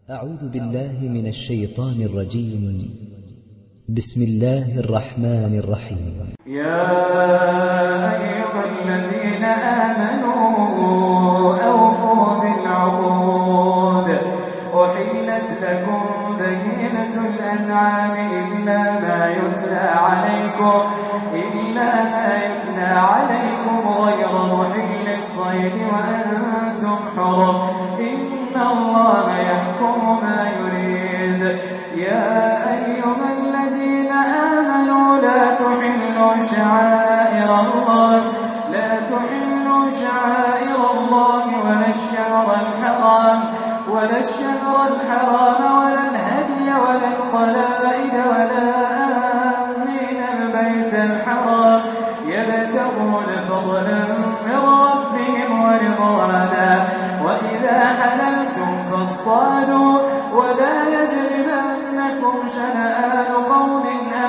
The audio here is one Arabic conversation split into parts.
أعوذ بالله من الشيطان الرجيم. بسم الله الرحمن الرحيم. يا أيها الذين آمنوا أوفوا بالعقود أحلت لكم بهيمة الأنعام إلا ما يتلى عليكم غير محل الصيد وأنتم حرم إن الله يحكم ما يريد. يا أيها الذين آمنوا لا تحلوا شعائر الله ولا الشهر الحرام ولا الهدي ولا القلائد ولا آمين البيت الحرام يبتغون فضلا من ربهم ورضوانا وإذا حللتم فاصطادوا ولا يجرمنكم شنآن قوم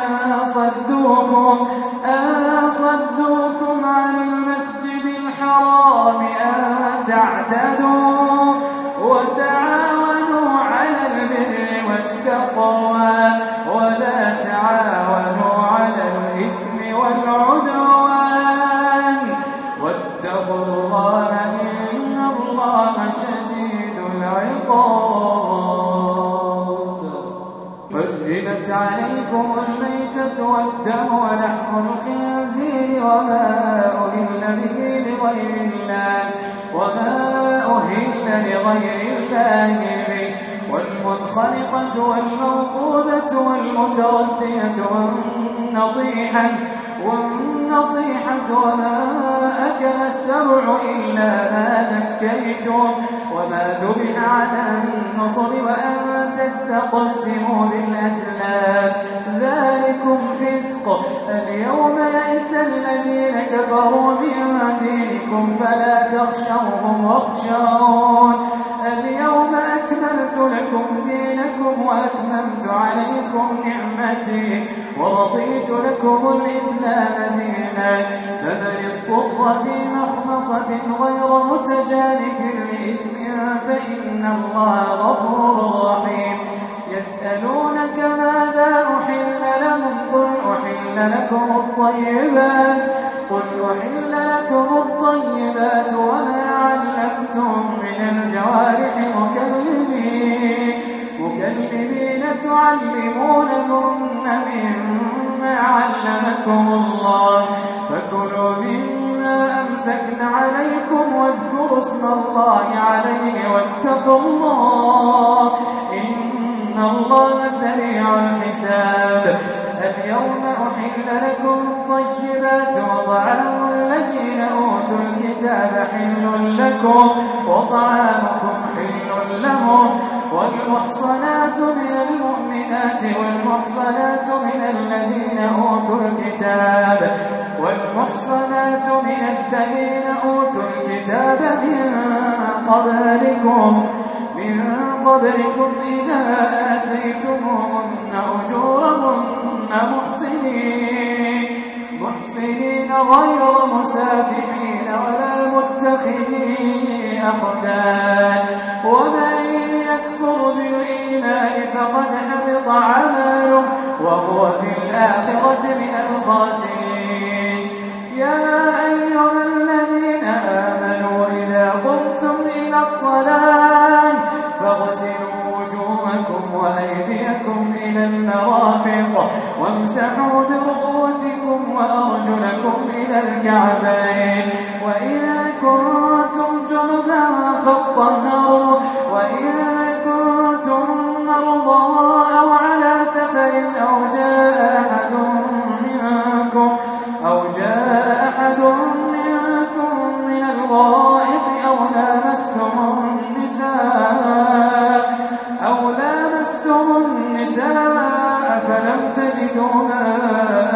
أن صدوكم عن المسجد الحرام أن تعتدوا وتعاونوا على البر والتقوى ولا تعاونوا على الإثم والعدوان واتقوا الله إن الله شديد العقاب. حرمت عليكم الميتة والدم ولحم الخنزير وما أهل لغير الله به والمنخنقة والموقوذة والمتردية والنطيحة وما أكل السبع إلا ما ذكيتم وما ذبح على النصب وأن تستقسموا بالأزلام ذلكم فسق. اليوم يئس الذين كفروا من دينكم فلا تخشوهم واخشون. اليوم أكملت لكم دينكم وأتممت عليكم نعمتي ورضيت لكم الإسلام دينا فمن اضطر في مخمصة غير متجانف لإثم فإن الله غفور رحيم. يسألونك ماذا أحل لهم قل أحل لكم الطيبات وما علمتم من الجوارح مكلبين تعلمونهن مما علمكم الله فكلوا مما أمسكن عليكم واذكروا اسم الله عليه واتقوا الله إن الله سريع الحساب. اليوم أحل لكم الطيبات وطعام الذين أوتوا الكتاب حل لكم وطعامكم حل لهم والمحصنات من المؤمنات والمحصنات من الذين أوتوا الكتاب من قبلكم إذا آتيتموهن أجورهن محسنين غير مسافحين ولا متخذي أخدان ومن يكفر بالإيمان فقد حبط عمله وهو في الآخرة من الخاسرين. يا أيها الذين آمنوا إذا قمتم إلى الصلاة فاغسلوا وجوهكم وأيديكم إلى المرافق وامسحوا برؤوسكم وأرجلكم إلى الكعبين وإن كنتم جنبا فاطهروا وإن كنتم مرضى أو على سفر أو جاء أحد منكم من الغائط أو لامستم النساء فلم تجدوا ماء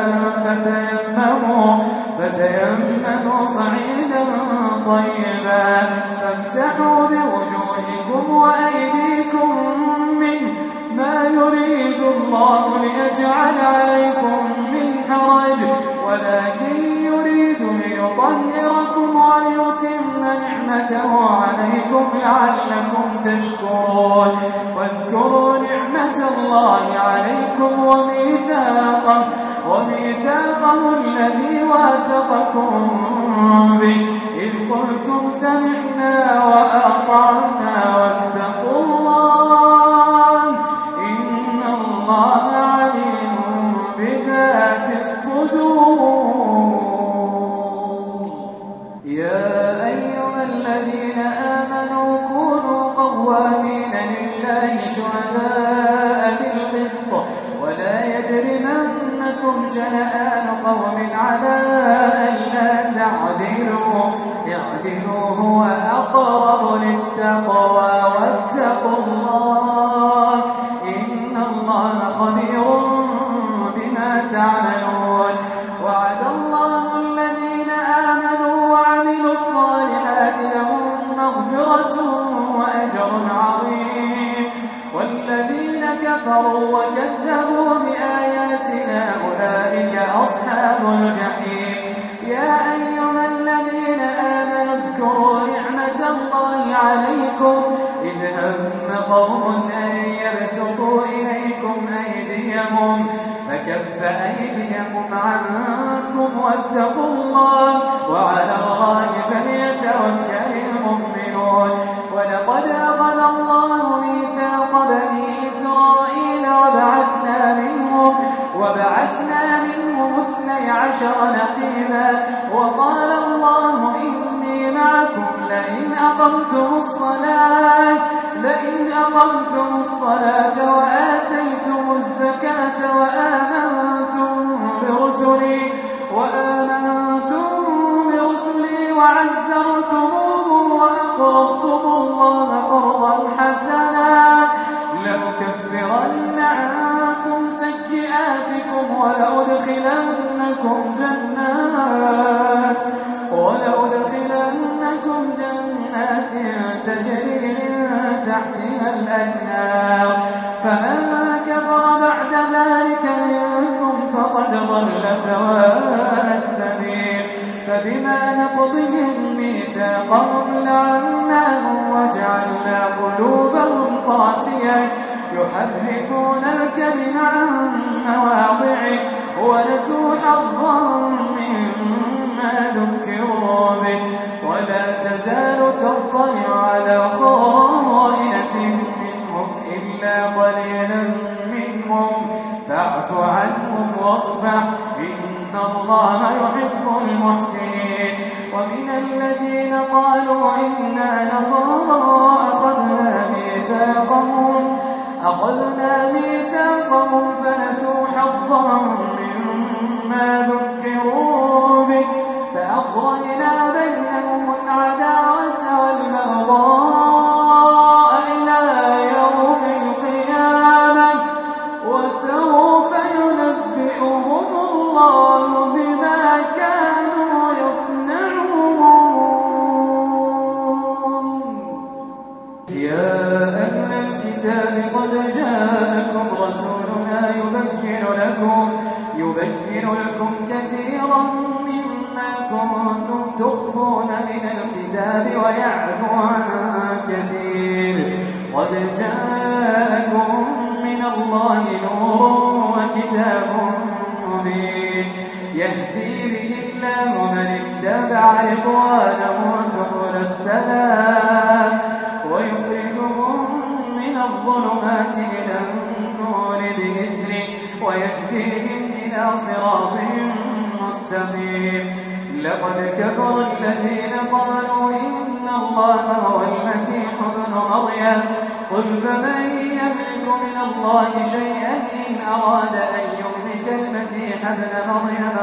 فتيمموا صعيدا طيبا فامسحوا بوجوهكم وأيديكم منه ما يريد الله ليجعل عليكم من حرج ولكن يريد ليطهركم وليتم نعمته عليكم لعلكم تشكرون. واذكروا نعمة الله عليكم وميثاقه الذي واثقكم به إذ قلتم سمعنا وأطعنا واتقوا الله إن الله عليم بذات الصدور. يا أيها الذين آمنوا كونوا قوامين لله شهداء بالقسط ولا يجرمنكم شنآن قوم على ألا تعدلوا اعدلوا هو أقرب للتقوى واتقوا الله إن الله خبير بما تعملون. وعد الله الذين آمنوا وعملوا الصالحات لهم مغفرة وأجر عظيم والذين كفروا وكذبوا بآياتنا أولئك أصحاب الجحيم. يا أيها الذين آمنوا اذكروا نعمة الله عليكم إذ هم قوم أن يبسطوا إليكم أيديهم فكف أيديكم عنكم واتقوا الله وعلى الله فليتوكل المؤمنون. ولقد أخذ الله ميثاق بني إسرائيل وبعثنا منهم 12 نقيبا وقال الله إني معكم لئن أقمتم الصلاة وآتيتم الزكاة وآمنتم برسلي وعزرتموهم وأقرضتم الله قرضا حسنا لأكفرن عنكم سيئاتكم ولأدخلنكم جنات تجري من تحتها الأنهار فمن كفر بعد ذلك منكم فقد ضل سواء السبيل. فبما نقضهم ميثاقهم لعناهم وجعلنا قلوبهم قاسية يحرفون الكلم عن مواضعه ونسوا حظا مما ذكروا به ولا تزال تطلع على خائنة منهم إلا قليلا منهم فاعف عنهم واصفح إن الله يحب المحسنين. ومن الذين قالوا إنا نصارى أخذنا ميثاقهم فنسوا حظا مما ذكروا به فأغرينا بينهم العداوة والبغضاء إلى يوم القيامة وسوف ينبئهم الله بما كانوا يصنعون. يا أهل الكتاب قد جاءكم رسولنا يبين لكم كثيرا مما كنتم تخفون من الكتاب ويعفو عن كثير. قد جاءكم من الله نور وكتاب مبين يهدي به الله من اتبع رضوانه سبل السلام ويخرجهم من الظلمات إلى النور بإذنه ويهديهم إلى صراط مستقيم. لقد كفر الذين قالوا إن الله هو المسيح ابن مريم قل فمن يملك من الله شيئا إن أراد أن يهلك المسيح ابن مريم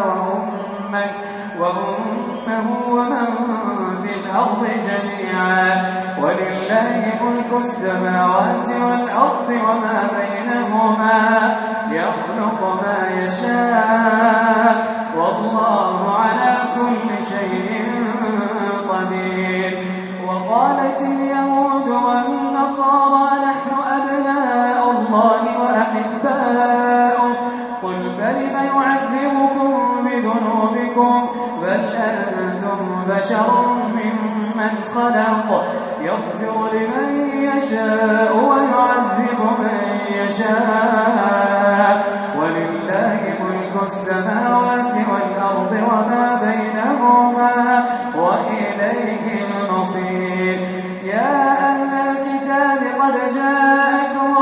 وأمه ومن في الأرض جميعا ولله ملك السماوات والأرض وما بينهما يخلق ما يشاء والله على كل شيء قدير. وقالت اليهود والنصارى نحن أبناء الله وأحباؤه قل فلم يعذبكم بذنوبكم بل أنتم بشر ممن خلق يغفر لمن يشاء ويعذب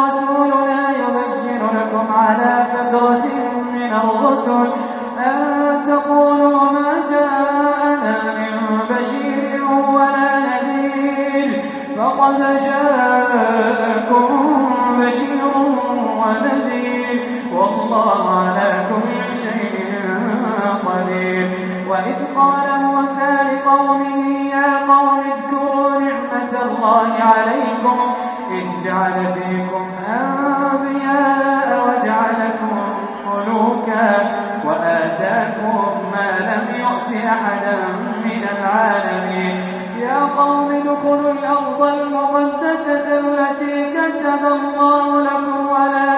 رسولنا يبين لكم على فترة من الرسل أن تقولوا ما جاءنا من بشير ولا نذير فقد جاءكم بشير ونذير والله على كل شيء قدير. وإذ قال موسى لقومه يا قوم اذكروا نعمة الله عليكم إذ جعل فيكم أنبياء وجعلكم ملوكا وآتاكم ما لم يؤت أحدا من العالمين. يا قوم ادخلوا الأرض المقدسة التي كتب الله لكم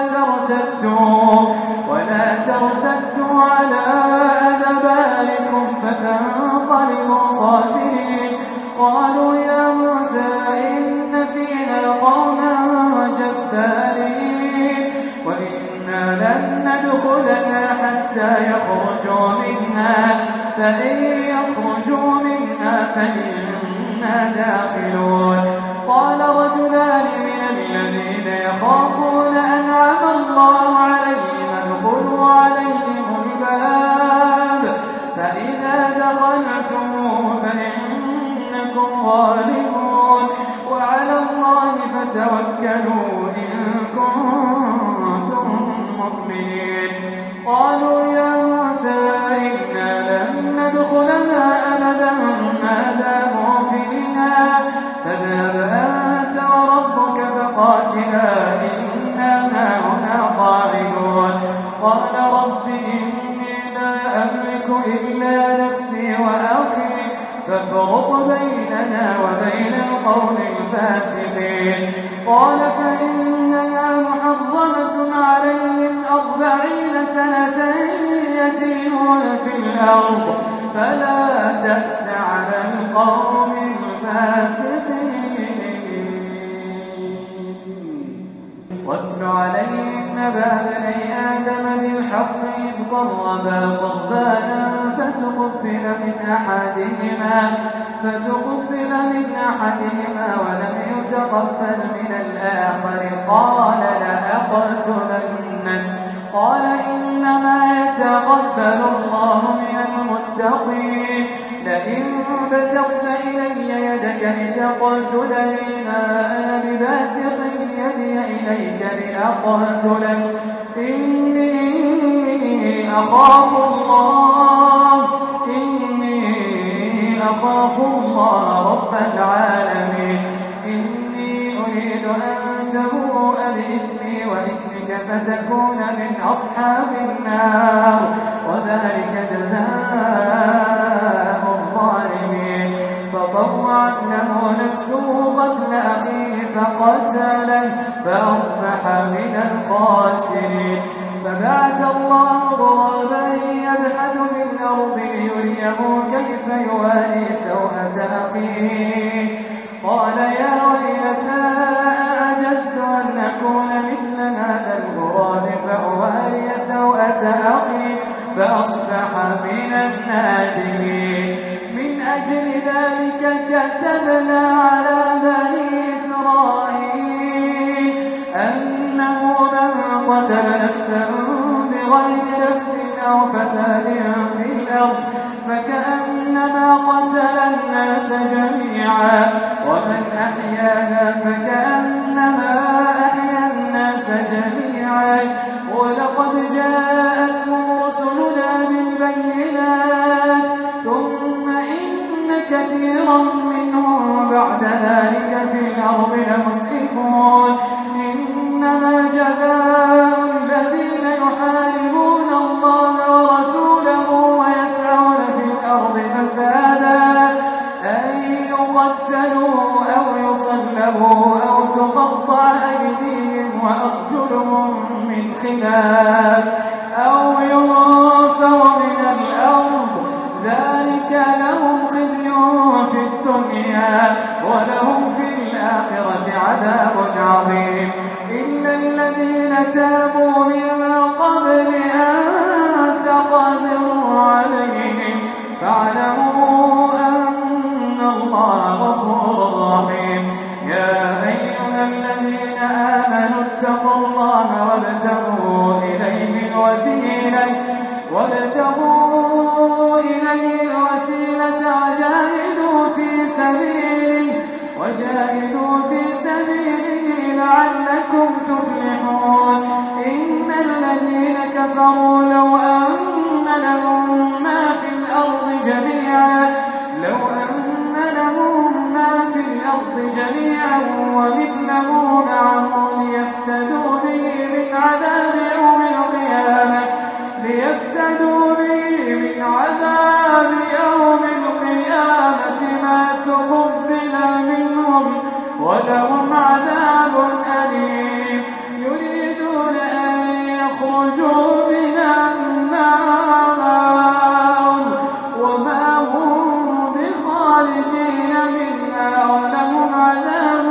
ولا ترتدوا على أدباركم فتنقلبوا خاسرين. قالوا يا موسى إن فيها قوما جبارين وإنا لن ندخلها حتى يخرجوا منها فإن يخرجوا منها فإنا داخلون. قال رجلان من الذين يخافون أنعم الله عليهم ادخلوا عليهم الباب فإذا دخلتموه فإنكم غالبون وعلى الله فتوكلوا إن كنتم مؤمنين. قالوا يا موسى إنا لن ندخلها أبدا ما داموا فيها فاذهب أنت وربك فقاتلا إنا هاهنا قاعدون. قال رب إني لا أملك إلا نفسي وأخي فافرق بيننا وبين القوم الفاسقين. قال فإنها محرمة عليهم 40 سنة يتيهون في الأرض فلا تأس على القوم الفاسقين. واتل عليهم نبأ بني آدم بالحق إذ قربا قربانا فتقبل من أحدهما ولم يتقبل من الآخر قال لأقتلنك. قال إنما يتقبل الله من المتقين. لئن بسطت إلي يدك لتقتلني ما أنا بباسط يدي إليك لأقتلك إني أخاف الله رب العالمين. إني أريد أن تبوء بإثمي وإثمك فتكون من أصحاب النار وذلك جزاء الظالمين. فطوعت له نفسه قتل أخيه فقتله فأصبح من الخاسرين. فبعث الله غرابا يبحث في الأرض ليريه كيف يواري سوءة أخيه. قال يا ويلتى أعجزت أن أكون مثل هذا الغراب فأواري سوءة أخي فأصبح من النادمين. من أجل ذلك كتبنا على بني إسرائيل أنه من قتل نفسا بغير نفس أو فساد في الأرض فكأنما قتل الناس جميعا ومن أحياها فكأنما أحيا الناس جميعا. ولقد جاءتهم رسلنا بالبينات ثم إن كثيرا منهم بعد ذلك في الأرض لمسرفون. إنما جزاء الذين يحاربون الله ورسوله ويسعون في الأرض فسادا أن يقتلوا أو يصلبوا أو تقطع أيديهم وأرجلهم من خلاف أو ينفوا من الأرض ذلك لهم خزي في الدنيا ولهم في الآخرة عذاب عظيم. إلا الذين تابوا من قبل أن تقدروا عليهم فاعلموا أن الله غفور رحيم. يا أيها الذين آمنوا اتقوا وابتغوا إليه الوسيلة وجاهدوا في سبيله لعلكم تفلحون. إن الذين كفروا لو أن لهم ما في الأرض جميعا ومثله معه ليفتدوا به من عذاب يوم القيامة ما تقبل منهم ولهم عذاب أليم. يريدون أن يخرجوا من النار وما هم بخارجين منها ولهم عذاب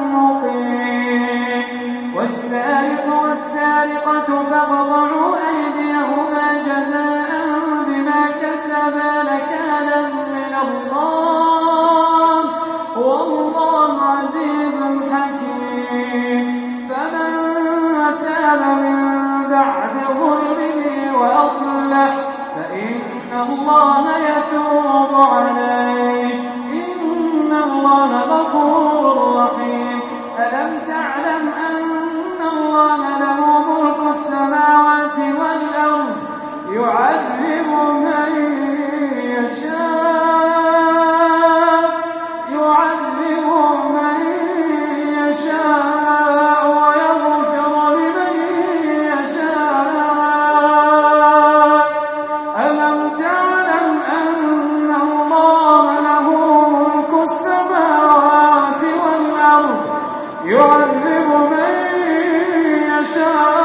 مقيم. والسارق والسارقة فاقطعوا أيديهما جزاء بما كسبا نكالا من الله والله عزيز حكيم. فمن تاب من بعد ظلمه وأصلح فإن الله يتوب عليه إن الله غفور رحيم. ألم تعلم أن الله له ملك السماوات والأرض يعذب من يشاء ويغفر لمن يشاء. ألم تعلم أن الله له ملك السماوات والأرض يعذب من يشاء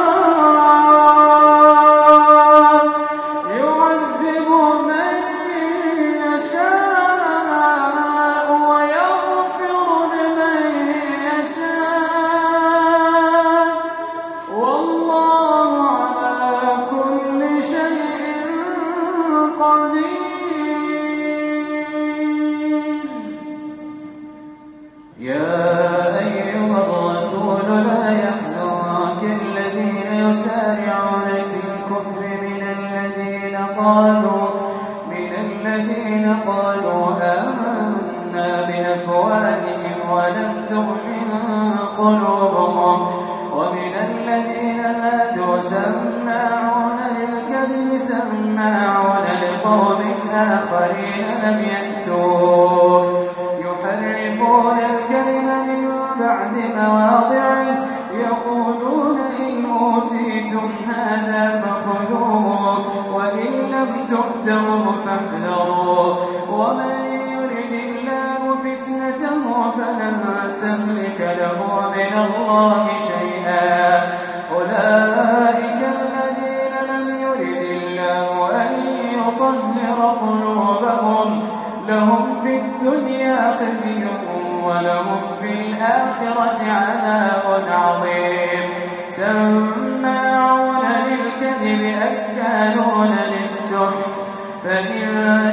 ويغفر لمن يشاء والله على كل شيء قدير. يا أيها الرسول لا يحزنك الذين يسارعون في الكفر من الذين قالوا آمنا بأفواههم ولم تؤمن قلوبهم ومن الذين هادوا سماعون للكذب سماعون لقوم آخرين لم يأتوك يحرفون الكلم من بعد مواضعه يقولون إن أوتيتم هذا فخذوه وإن لم تؤتوه فاحذروا ومن يرد الله فتنته فلن تملك له من الله شيئا. أولئك الذين لم يرد الله أن يطهر قلوبهم لهم في الدنيا خزي ولهم في الآخرة عذاب عظيم. سماعون للكذب أكالون للسحت فإن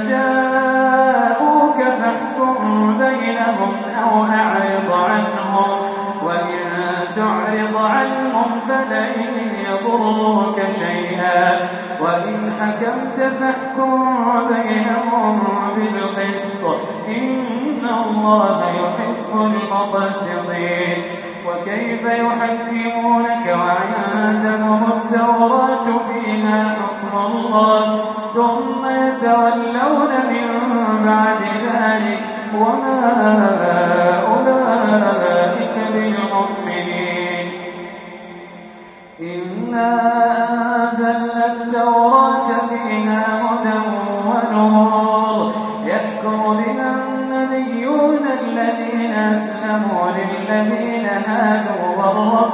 جاءوك فاحكم بينهم أو أعرض عنهم وإن تعرض عنهم فلن يضروك شيئا وإن حكمت فاحكم بينهم بالقسط إن الله يحب المقسطين. وكيف يحكمونك وعندهم التوراة فيها حكم الله ثم يتولون من بعد ذلك وما أولئك بالمؤمنين. إنا أنزلنا التوراة فيها هدى ونور يحكم بها النبيون الذين أسلموا للذين هادوا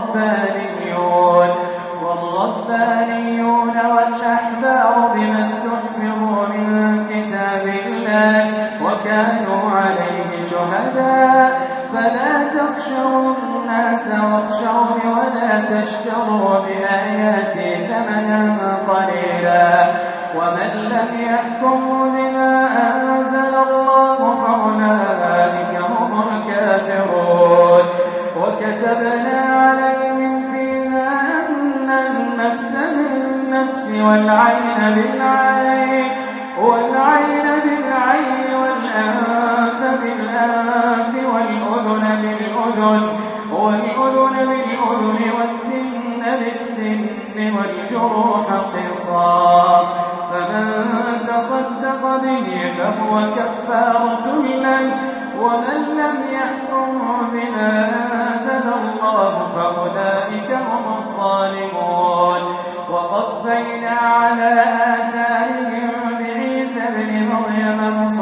والربانيون والأحبار بما استحفظوا من كتاب الله وكانوا عليه شهداء. فلا تخشوا الناس واخشوني ولا تشتروا بآياتي ثمنا قليلا ومن لم يحكم بما أنزل الله فأولئك هم الكافرون. وكتبنا عليهم فيها أن النفس بالنفس والعين بالعين والأنف بالأنف والأذن بالأذن والسن بالسن والجروح قصاص فمن تصدق به فهو كفارة له ومن لم يحكم بما أنزل الله فأولئك هم الظالمون وقفينا على آثارهم بعيسى ابن مريم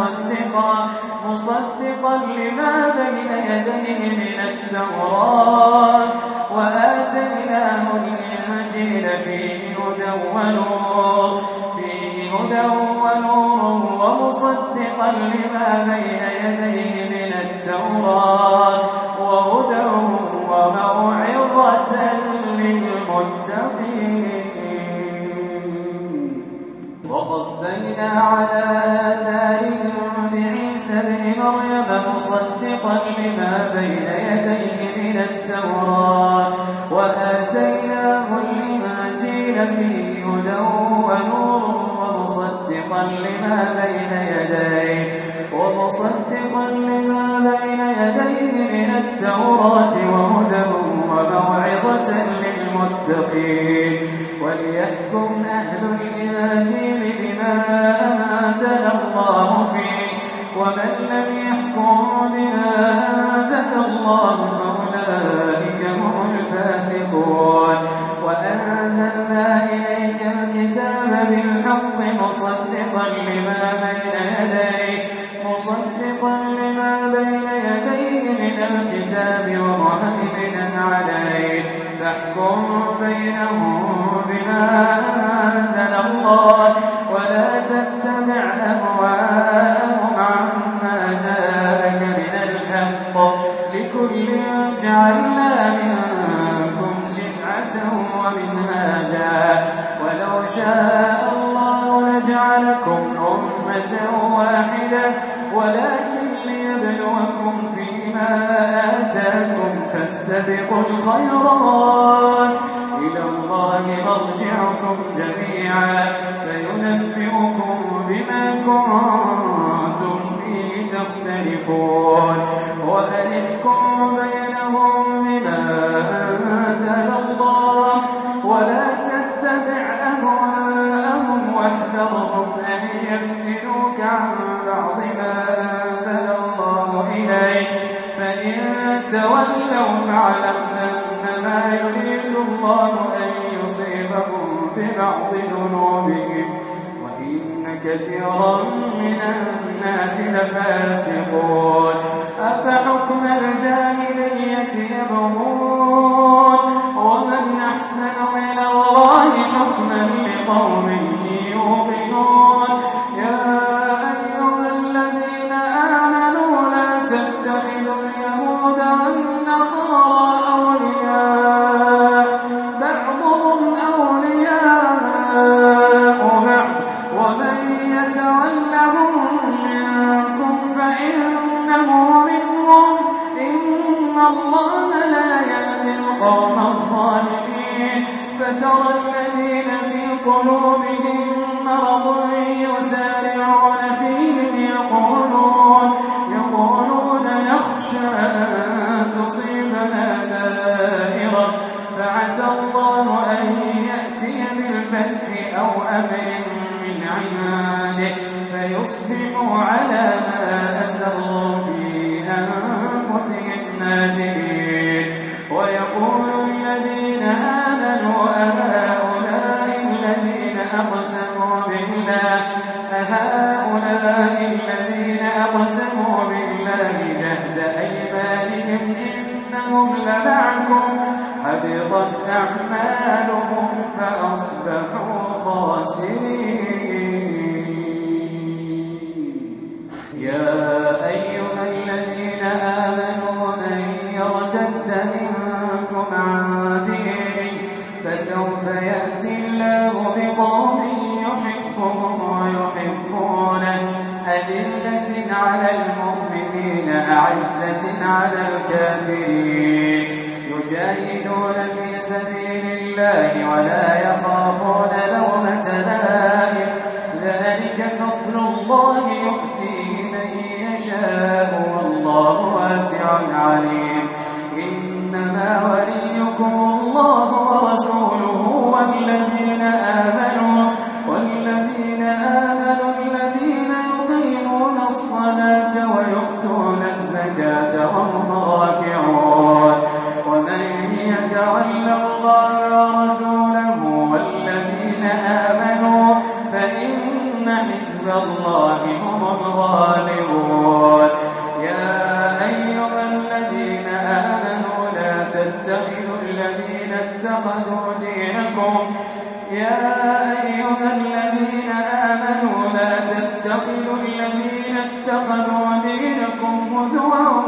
مصدقا لما بين يديه من التوراة وآتيناه الإنجيل فيه هدى ونور ومصدقا لما بين يديه من التوراة وهدى وموعظة للمتقين وقفينا على آثارهم بعيسى ابن مريم مصدقا لما بين يديه من التوراة وآتيناه الإنجيل فيه هدى ونور ومصدقا لما بين يديه من التوراة وهدى وموعظة للمتقين وليحكم أهل الإنجيل بما أنزل الله فيه ومن لم يحكم بما أنزل الله فأولئك هم الفاسقون وأنزلنا إليك الكتاب بالحق مصدقا لما بين يديه من الكتاب ومهيمنا عليه فاحكم بينهم بما أنزل الله ولا تتبع أهواءهم عما جاءك من الحق لكل جعلنا منكم شرعة ومنهاجا ولو شاء الله لجعلكم أمة واحدة ولكن ليبلوكم فيما آتاكم فاستبقوا الخيرات إلى الله مرجعكم جميعا فينبئكم بما كنتم فيه تختلفون وأنحكم بينهم بما أنزل الله ولا تتبع أهواءهم واحذرهم أن يفتنوك عن بعض ما أنزل الله إليك فإن تولوا فاعلم أنما يريد الله أن يصيبهم ببعض ذنوبهم وإن كثيرا من الناس لفاسقون أفحكم الجاهلية يبغون ومن أحسن من الله حكما لقوم يوقنون يا أيها الذين آمنوا لا تتخذوا اليهود والنصارى أولياء بعضهم أولياء بعض ومن يتولهم منكم فإنه منهم إن الله لا يهدي القوم الظالمين فترى الذين في قلوبهم مرض يسارعون فيهم يقولون نخشى أن تصيبنا دائرة فعسى الله أن يأتي بالفتح أو أمر من عنده فيصبحوا على ما أسروا في أنفسهم نادمين ويقول الذين آمنوا أهؤلاء الذين أقسموا بالله جهد أيمانهم إنهم لمعكم حبطت أعمالهم فأصبحوا خاسرين يا أيها الذين آمنوا من يرتد منكم عن دينه فسوف يأتي الله بقوم يحبهم ويحبونه أذلة على المؤمنين أعزة على الكافرين يجاهدون في سبيل الله ولا يخافون لومة لائم ذلك فضل الله يؤتيه من يشاء والله واسع عليم إنما وليكم الله ورسوله والذين آمنوا الذين يقيمون الصلاة ويؤتون الزكاة وهم راكعون ومن يتول الله ورسوله والذين آمنوا فإن حزب الله هم الغالبون يا أيها الذين آمنوا لا تتخذوا الذين اتخذوا دينكم هزوا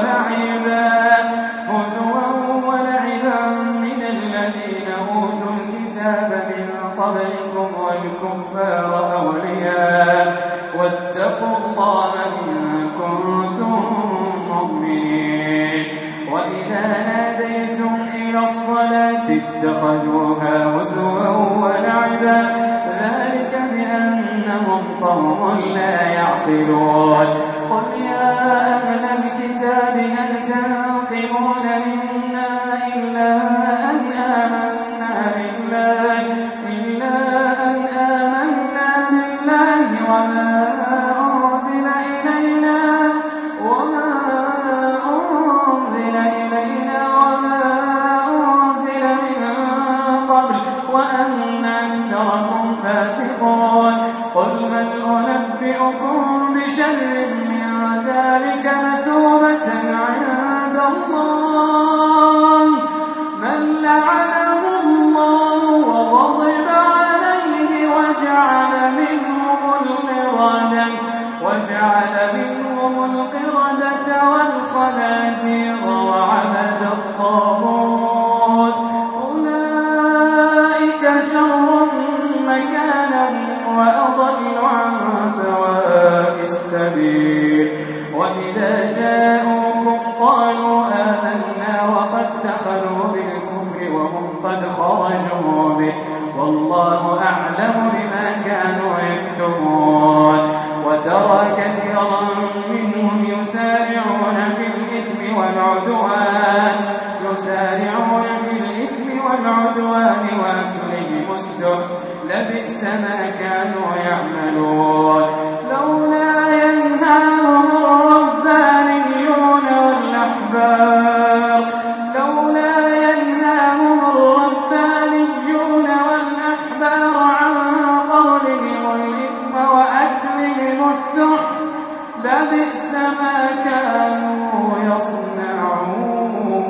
ولعبا من الذين أوتوا الكتاب من قبلكم والكفار أولياء واتقوا الله إن كنتم مؤمنين وإذا ناديتم إلى الصلاة اتخذوها هزوا ولعبا ذلك بأنهم قوم لا يعقلون قل يا أهل الكتاب هل تنقمون منا إلا أن آمنا بالله وما أنزل إلينا وما أنزل من قبل وأن أكثركم فاسقون قل هل أنبئكم بشر من ذلك مثوبة عند الله من لعنه الله وغضب عليه وجعل منهم القردة والخنازير وعبد الطاغوت أولئك شر مكانا وأضل عن سواء السبيل وإذا جاءوكم قالوا آمنا وقد دخلوا بالكفر وهم قد خرجوا به والله أعلم بما كانوا يكتمون وترى كثيرا منهم يسارعون في الإثم والعدوان وأكلهم السحت لبئس ما كانوا يعملون لولا ينهاهم الربانيون والأحبار عن قولهم الإثم وأكلهم السحت لبئس ما كانوا يصنعون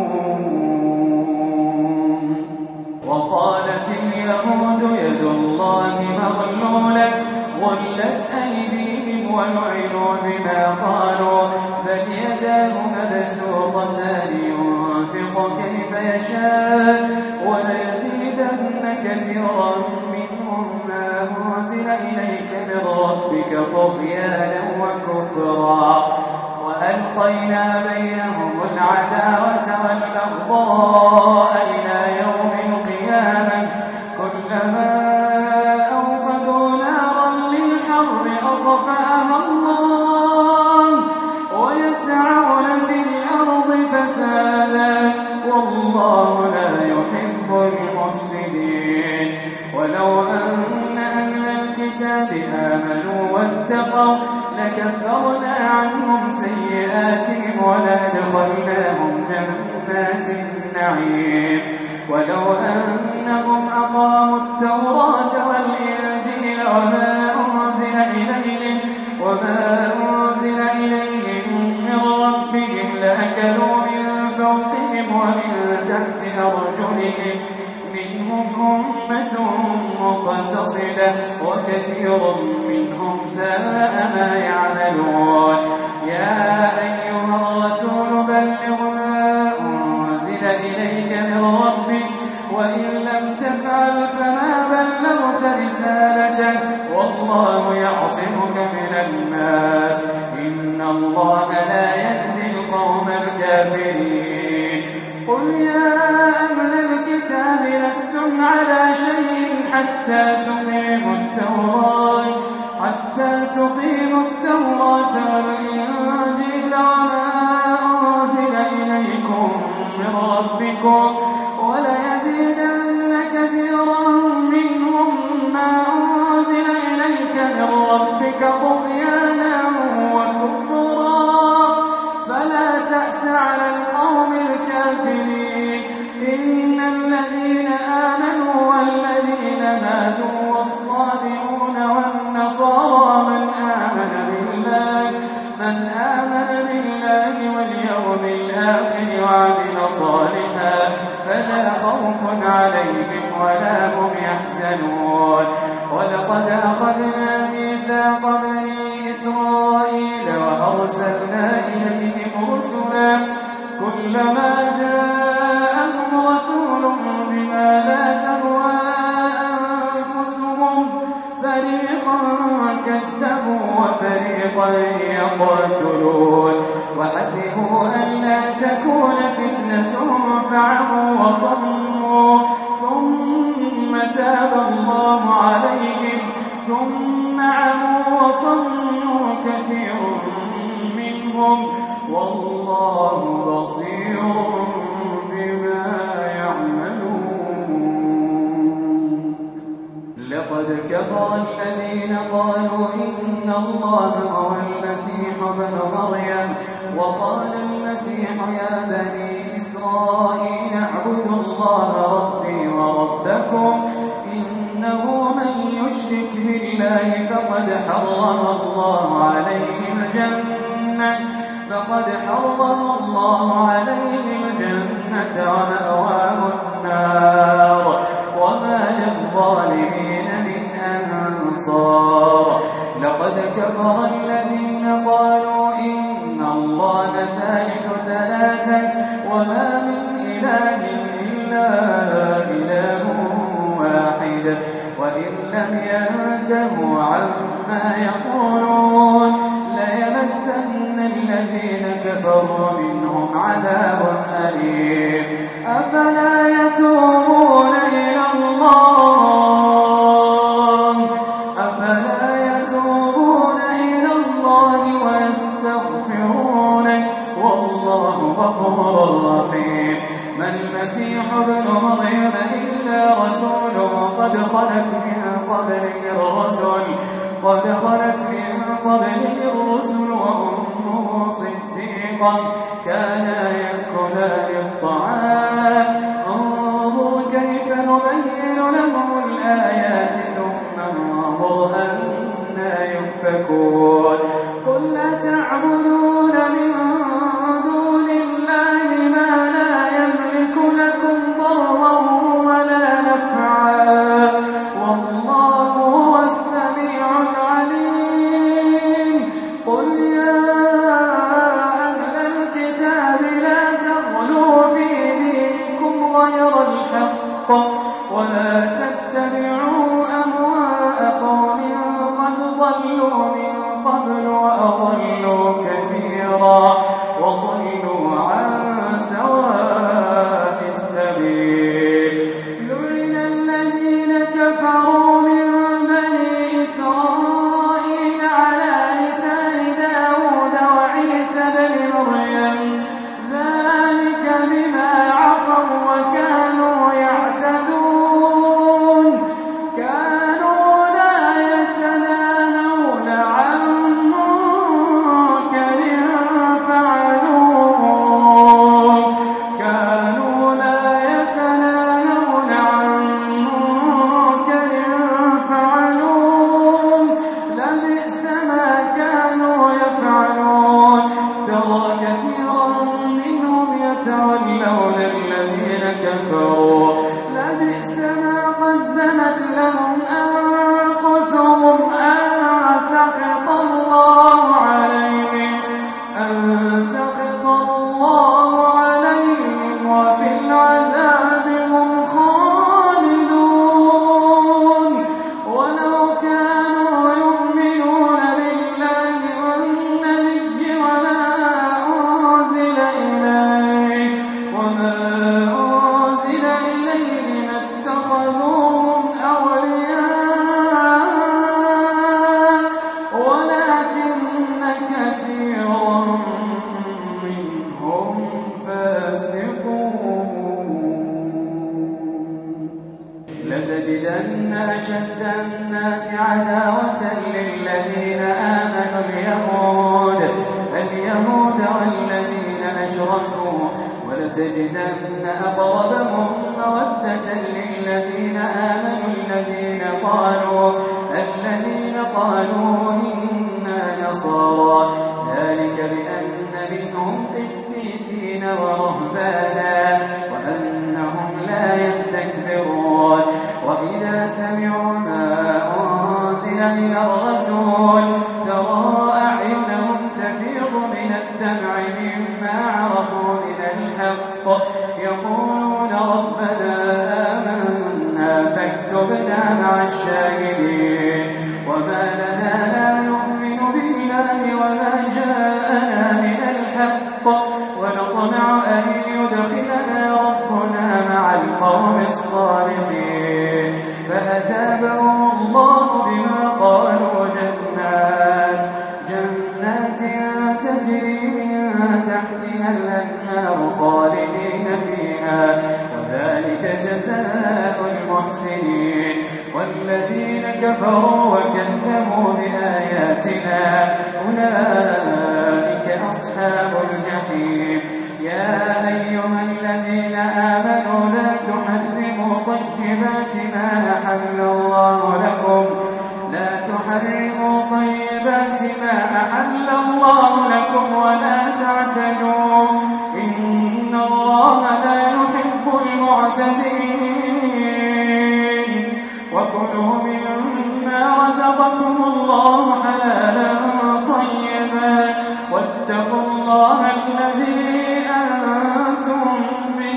وقالت اليهود يد الله مغلولة غلت أيديهم ولعنوا بما قالوا بل يداه مبسوطتان ينفق كيف يشاء وليزيدن كثيرا منهم ما أنزل إليك من ربك طغيانا وكفرا وألقينا بينهم العداوة والبغضاء إلى يوم القيامة كلما أوقدوا نارا للحرب أطفأها الله ويسعون في الأرض فسادا والله لا يحب المفسدين ولو أن أهل الكتاب آمنوا واتقوا لكفرنا عنهم سيئاتهم ولأدخلناهم جنات النعيم ولو أنهم أقاموا التوراة والإنجيل وما أنزل إليهم من ربهم لأكلوا من فوقهم ومن تحت أرجلهم منهم أمة مقتصدة وكثير منهم ساء ما يعملون يا أيها الرسول بلغ ما أنزل إليك من ربك وإن لم تفعل فما بلغت رسالته والله يعصمك من الناس إن الله لا يهدي القوم الكافرين قل يا أهل على شيء حتى تقيموا التوراة والإنجيل وما أنزل إليكم من ربكم وليزيدن كثيرا منهم ما أنزل إليك من ربك طغيانا وكفرا فلا تأس على القوم الكافرين. إن الذين آمنوا والذين هادوا والصابئون والنصارى من آمن بالله واليوم الآخر وعمل صالحا فلا خوف عليهم ولا هم يحزنون. ولقد أخذنا ميثاق بني إسرائيل وأرسلنا إليهم رسلا كلما جاءهم رسول بما لا تهوى أنفسهم فريقا كذبوا وفريقا يقتلون وحسبوا أن لا تكون فتنة فعموا وصموا ثم تاب الله عليهم ثم عموا وصموا كثير منهم والله بصير بما يعملون. لقد كفر الذين قالوا إن الله هو المسيح ابن مريم وقال المسيح يا بني إسرائيل اعبدوا الله ربي وربكم إنه من يشرك بالله فقد حرم الله عليه الجنة ومأواه النار وما للظالمين من أنصار. لقد كفر الذين قالوا إن الله ثالث ثلاثة وما من إله إلا إله واحد وإن لم ينتهوا عما يقولون ليمسن الذين كفروا منهم عذاب أليم. أفلا يتوبون إلى الله ويستغفرونه والله غفور رحيم. ما المسيح ابن مريم إلا رسول قد خلت من قبله الرسل وأمه صديقة كانا يأكلان الطعام انظر كيف نبين لهم الآيات ثم انظر أنا يؤفكون. قل أتعبدون من دون الله ما لا يملك لكم ضرا ولا نفعا والله هو السميع العليم. قل يا أهل الكتاب لا تغلوا في دينكم غير الحق ولا تتبعوا أهواء قوم قد ضلوا من قبل وأضلوا كثيرا وضلوا عن سواء السبيل. لعن الذين كفروا من بني إسرائيل على لسان داود وعيسى بن مريم ذلك بما عصوا وكانوا يعتدون. لتجدن أشد الناس عداوة للذين آمنوا اليهود والذين أشركوا ولتجدن أقربهم مودة للذين آمنوا الذين قالوا إنا نصارى ذلك بأن منهم قسيسين ورهبانا وأنهم لا يستكبرون وإذا سمعوا ما أنزل إلى الرسول ترى أعينهم تفيض من الدمع مما عرفوا من الحق يقولون ربنا آمنا فاكتبنا مع الشاهدين وما لنا لا نؤمن بالله وما جاءنا من الحق ونطمع أن يدخلنا ربنا مع القوم الصالحين فأثابهم الله بما قالوا جنات تجري من تحتها الأنهار خالدين فيها وذلك جزاء المحسنين والذين كفروا وكذبوا بآياتنا أولئك أصحاب الجحيم يا أيها الذين آمنوا لا تحرموا طيبات ما أحل الله لكم ولا تعتدوا إن الله لا يحب المعتدين وكلوا مما رزقكم الله حلالا طيبا واتقوا الله الذي أنتم به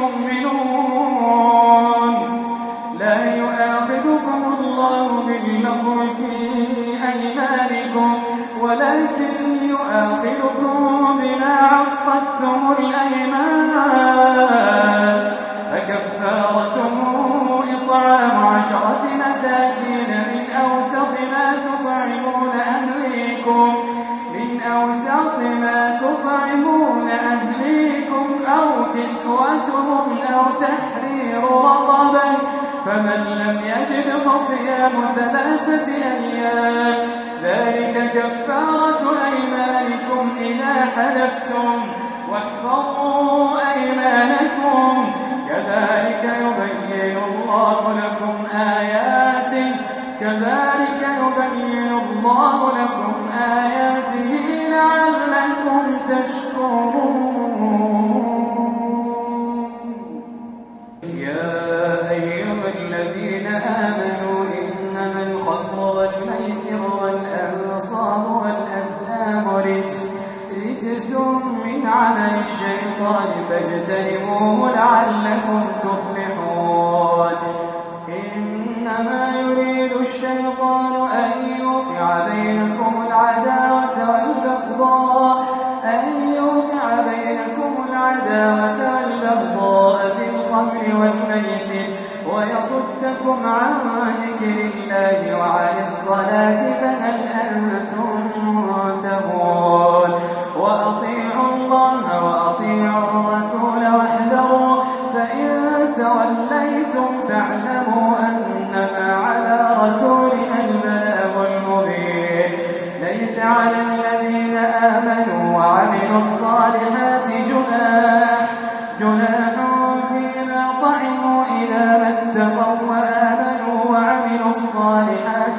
مؤمنون لا يؤاخذكم الله باللغو في أيمانكم ولكن يؤاخذكم بما عقدتم الأيمان فكفارته إطعام 10 مساكين من أوسط ما تطعمون أهليكم أو كسوتهم أو تحرير رقبة فمن لم يجد فصيام 3 أيام ذلك كفارة أيمانكم إذا حلفتم واحفظوا أيمانكم كذلك يبين الله لكم آياته لعلكم تشكرون يا أيها الذين آمنوا إنما الخمر والميسر والأنصاب والأزلام رجس من عمل الشيطان فاجتنبوه لعلكم تفلحون إنما يريد الشيطان أن يوقع بينكم العداوة والبغضاء في الخمر والميسر ويصدكم عن ذكر الله وعن الصلاة فهل أنتم منتهون وأطيعوا الله وأطيعوا الرسول واحذروا فإن توليتم فاعلموا أنما على رسولنا البلاغ المبين ليس على الذين آمنوا وعملوا الصالحات جناح فيما طعموا إذا ما اتقوا وآمنوا وعملوا الصالحات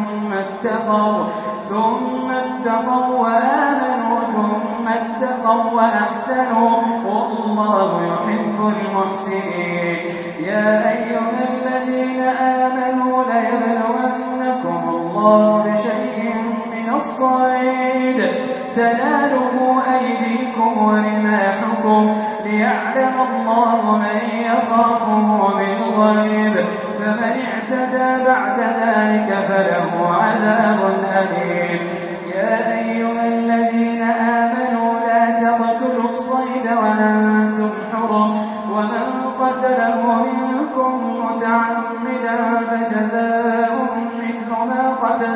ثم اتقوا وآمنوا ثم اتقوا وأحسنوا والله يحب المحسنين يا أيها الذين آمنوا ليبلونكم الله بشيء من الصيد تناله أيديكم ورماحكم ليعلم الله من يخافه بالغيب فمن اعتدى بعد ذلك فله عذاب أليم يا أيها الذين آمنوا لا تقتلوا الصيد وأنتم حرم ومن قتله منكم متعمدا فجزاء مثل ما قتل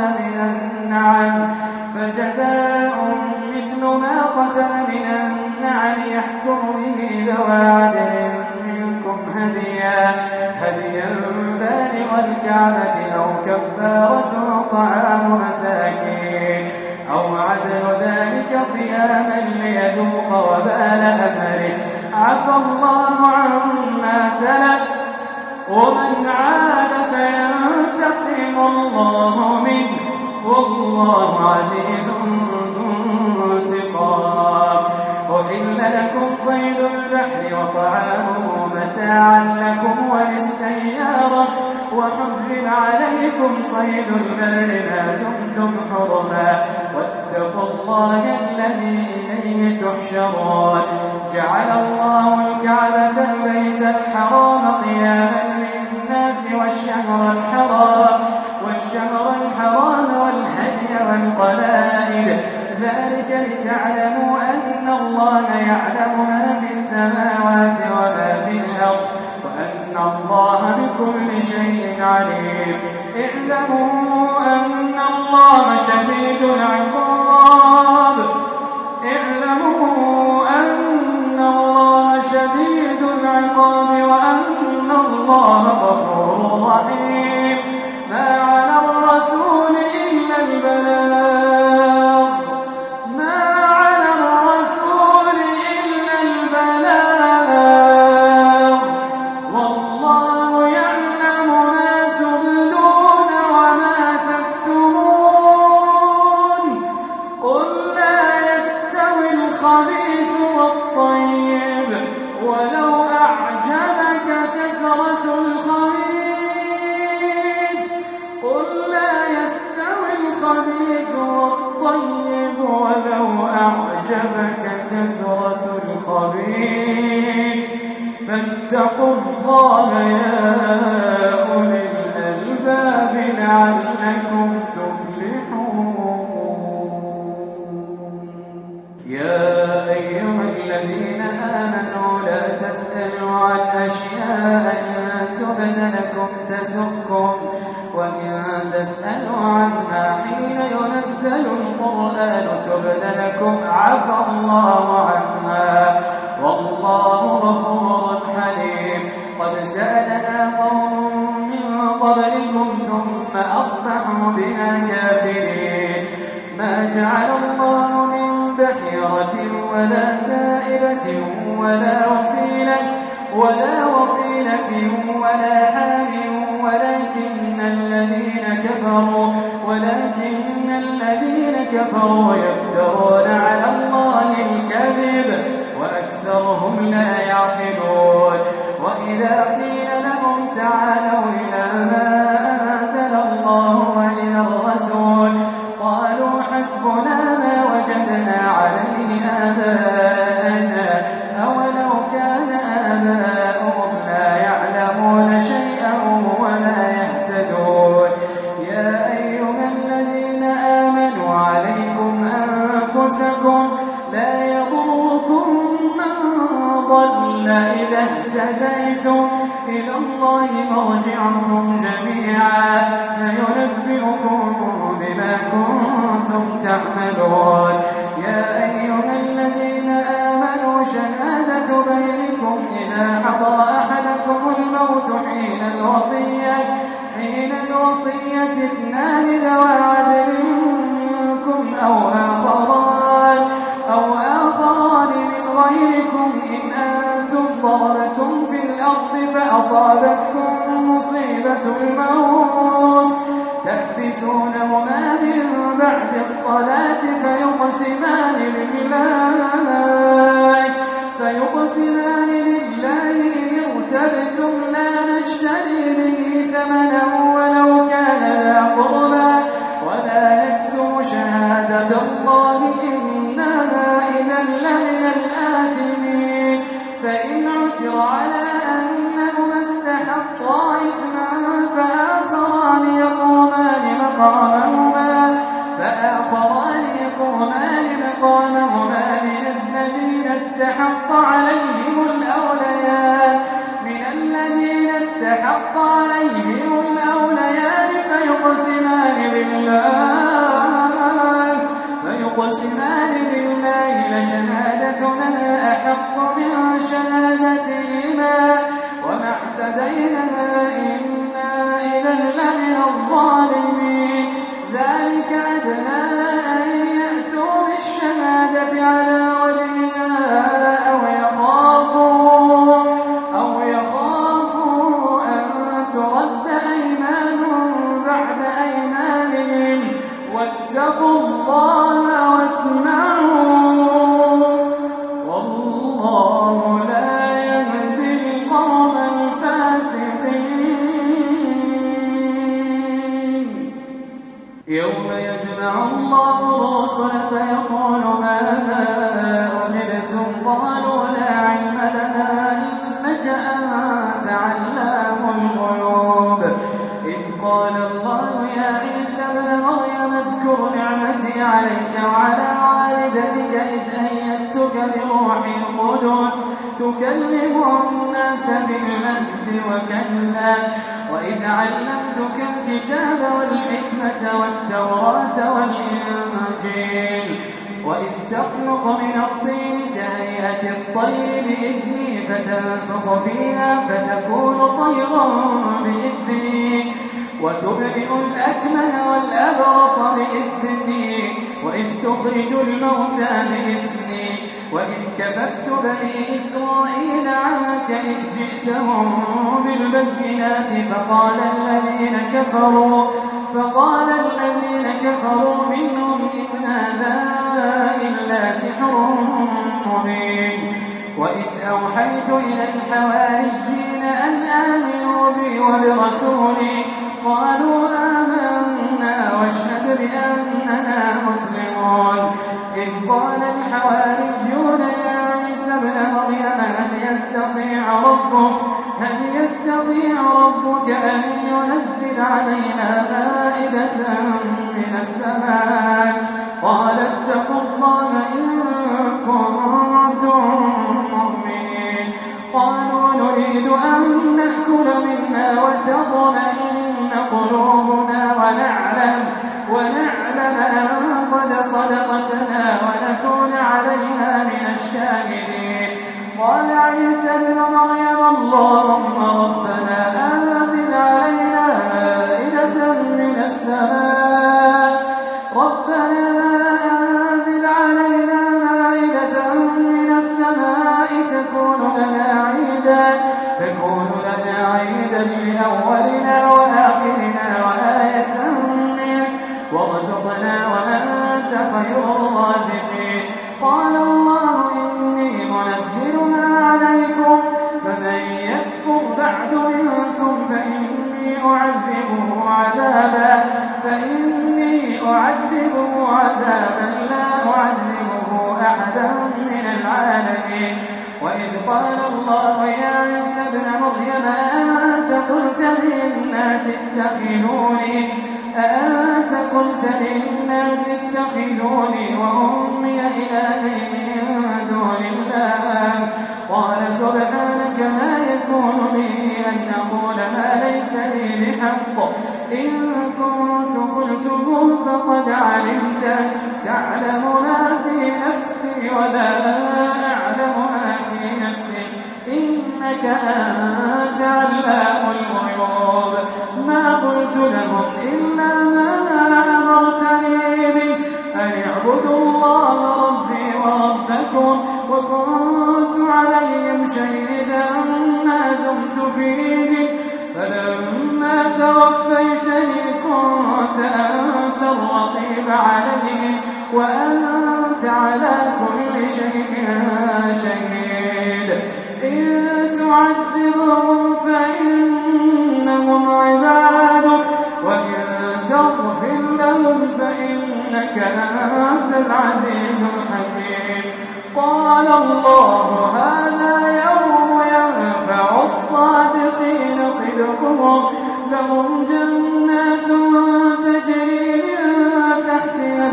من النعم يحكم به ذوى عدل منكم هديا الكعبة أو كفارة طعام مساكين أو عدل ذلك صياما ليذوق وبال أمره. عفى الله عما سلف ومن عاد فينتقم الله منه والله عزيز ذو انتقام. أحل لكم صيد البحر وطعامه متاعا لكم وللسيارة وحرم عليكم صيد البر ما دمتم حرما واتقوا الله الذي إليه تحشرون. جعل الله الكعبة البيت الحرام قياما للناس والشهر الحرام والهدي والقلائد ذلك لتعلموا أن الله يعلم ما في السماوات وما في الأرض وأن الله بكل شيء عليم. اعلموا أن الله شديد العقاب وأن الله غفور رحيم. ما على الرسول إلا البلاغ والله يعلم ما تبدون وما تكتمون. قل لا يستوي الخبيث والطيب ولو أعجبك كثرة الخبيث فاتقوا الله يا أولي الألباب لعلكم تفلحون. يا أيها الذين آمنوا لا تسألوا عن أشياء إن تبد لكم تسؤكم وإن تسألوا عنها حين ينزل القرآن تبد لكم عفى الله عنها والله غفور حليم. قد سألنا قوم من قبلكم ثم أصبحوا بنا كافرين. ما جعل الله من بحيرة ولا سائبة ولا وصيلة ولا حام ولكن الذين كفروا يفترون على الله الكذب وأكثرهم لا يعقلون. وإذا قيل لهم تعالوا إلى ما أنزل الله وإلى الرسول قالوا حسبنا ما وجدنا عليه آباءنا أولو كان آباؤهم لا يعلمون شيئا ولا يهتدون. يا أيها الذين آمنوا عليكم أنفسكم لا يضركم من ضل إذا اهتديتم إلى الله مرجعكم جميعا فينبئكم بما كنتم تعملون. يا أيها الذين آمنوا شهادة بينكم إذا حضر أحدكم الموت حين الوصية اثنان ذوى عدل منكم أو آخران من غيركم إن أنتم ضربتم في الأرض فأصابتكم مصيبة الموت تحبسونهما من بعد الصلاة فيقسمان بالله إن ارتبتم لا نشتري به ثمنا ولو كان ذا قربى ولا نكتم شهادة الله إنها إذا لمن الآثمين. فإن عثر على أنهما استحقا إثما فآخران يقومان مقامهما من الذين استحق عليهم الأوليان فيقسمان بالله لشهادتنا أحق من شهادتهما وما اعتدينا إنا إذا يوم يجمع الله الرسل فيقول ماذا أجبتم قالوا لا علم لنا إنك أنت علام الغيوب إذ قال الله يا عيسى ابن مريم اذكر نعمتي عليك وعلى والدتك إذ أيدتك بروح القدس تكلم الناس في المهد وكهلا وإذ علمتك الكتاب والحكمة والتوراة والإنجيل وإذ تخلق من الطين كهيئة الطير بإذني فتنفخ فيها فتكون طيرا بإذني وتبرئ الأكمه والأبرص بإذني وإذ تخرج الموتى بإذني وإذ كففت بني إسرائيل عنك إذ جئتهم بالبينات فقال الذين كفروا منهم إن هذا إلا سحر مبين وإذ أوحيت إلى الحواريين أن آمنوا بي وبرسولي قالوا آمنا واشهد بأننا مسلمون إذ قال الحواريون يا عيسى ابن مريم هل يستطيع ربك أن ينزل علينا مائدة من السماء قال اتقوا الله إن كنتم مؤمنين قالوا نريد أن نأكل منها وتطمئن قلوبنا ونعلم أن قد صدقتنا ونكون عليها من الشاهدين قال عيسى ابن مريم اللهم ربنا أنزل علينا مائدة من السماء تكون لنا عيدا لأولنا وآخرنا وآية منك وارزقنا وأنت خير الرازقين قال الله إني منزلها عليكم فمن يكفر بعد منكم فإني أعذبه عذابا لا أعذبه أحدا من العالمين وإذ قال الله يا عيسى ابن مريم أأنت قلت للناس اتخذوني وأمي إلهين من دون الله قال سبحانك ما يكون لي أن أقول ما ليس لي بحق إن كنت قلته فقد علمته تعلم ما في نفسي ولا أعلم ما في نفسك إنك أنت علام الغيوب ما قلت لهم إلا ما أمرتني به أن اعبدوا الله ربي وربكم وكنت عليهم شهيدا ما دمت فيهم فلما توفيتني كنت أنت الرقيب عليهم وأنت على كل شيء شهيد إن تعذبهم فإنهم عبادك وإن تغفر لهم فإنك أنت العزيز الحكيم قال الله هذا يوم ينفع الصادقين صدقهم لهم جنات تجري من تحتها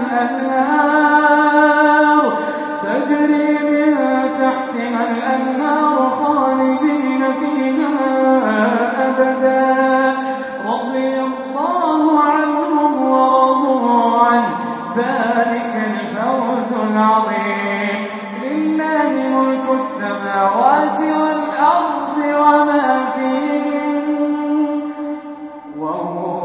الأنهار خالدين فيها أبدا رضي الله عنهم ورضوا عنه ذلك الفوز العظيم لله ملك السماوات والأرض وما فيهن وهو